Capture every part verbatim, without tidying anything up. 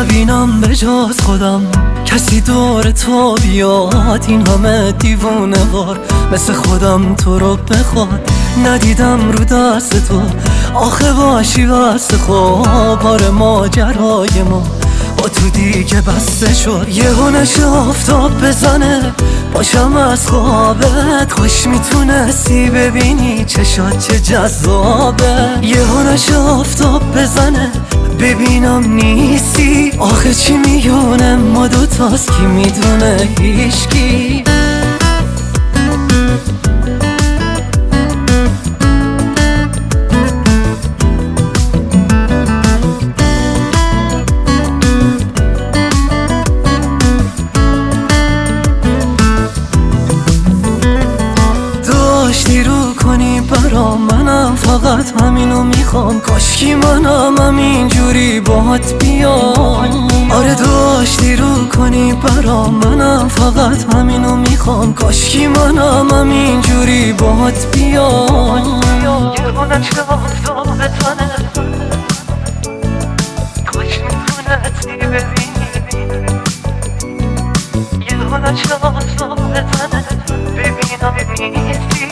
نبینم به جز خودم کسی دور تو بیاد، این همه دیوونه وار مثل خودم تو رو بخواد. ندیدم رو دست تو آخه باشی واسه خواب، آره ماجرای ما با تو دیگه بسته شد. یهو نشه آفتاب بزنه باشم از خوابت، خوش میتونستی ببینی چشات چه جذابه. یهو نشه آفتاب بزنه ببینم نیستی، آخه چی میونه ما دوتاست کی میدونه هیچکی. داشتی رو کنی برا منم، فقط همینو میخوام، کاشکی منم همینجوری باهات بیام. آره داشتی رو کنی برا منم، فقط همینو میخوام، کاشکی منم همینجوری باهات بیام. یهو نشه آفتاب بزنه کاش میتونستی ببینی، یهو نشه آفتاب بزنه ببینم نیستی،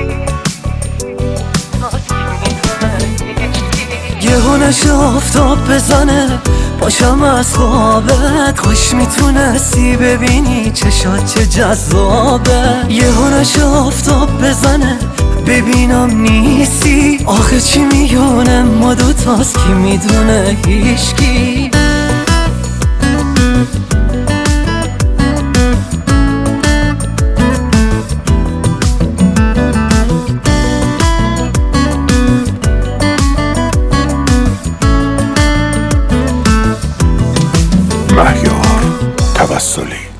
یهو نشه آفتاب بزنه باشم از خوابت، خوش میتونستی ببینی چشات چه جذابه. یهو نشه آفتاب بزنه ببینم نیستی، آخه چی میونه ما دوتاست کی میدونه هیچکی. مهیار توسلی